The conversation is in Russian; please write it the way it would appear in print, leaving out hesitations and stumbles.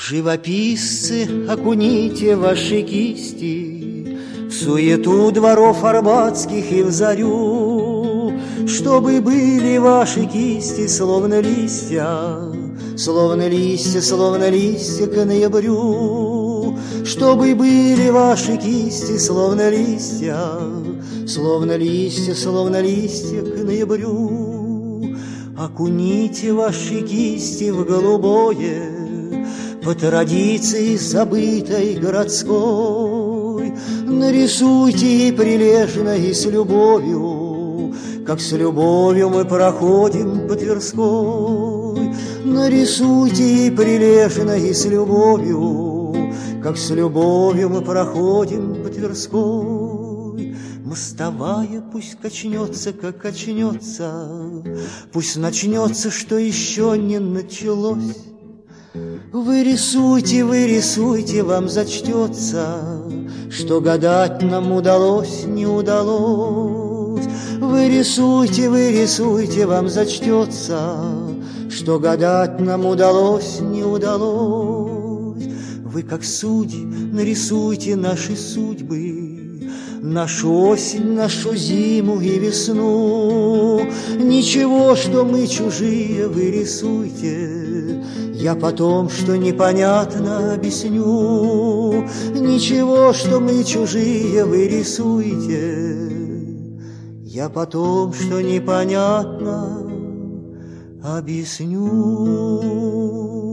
Живописцы, окуните ваши кисти в суету дворов арбатских и в зарю, чтобы были ваши кисти словно листья, словно листья, словно листья к ноябрю, чтобы были ваши кисти словно листья, словно листья, словно листья к ноябрю. Окуните ваши кисти в голубое, по традиции забытой городской, нарисуйте ей прилежно и с любовью, как с любовью мы проходим по Тверской. Нарисуйте ей прилежно и с любовью, как с любовью мы проходим по Тверской. Мостовая пусть качнется, как качнется, пусть начнется, что еще не началось. Вы рисуйте, вам зачтется, что гадать нам удалось, не удалось. Вы рисуйте, вам зачтется, что гадать нам удалось, не удалось. Вы, как судьи, нарисуйте наши судьбы, нашу осень, нашу зиму и весну. Ничего, что мы чужие, вы рисуйте, я потом, что непонятно, объясню. Ничего, что мы чужие, вы рисуйте, я потом, что непонятно, объясню.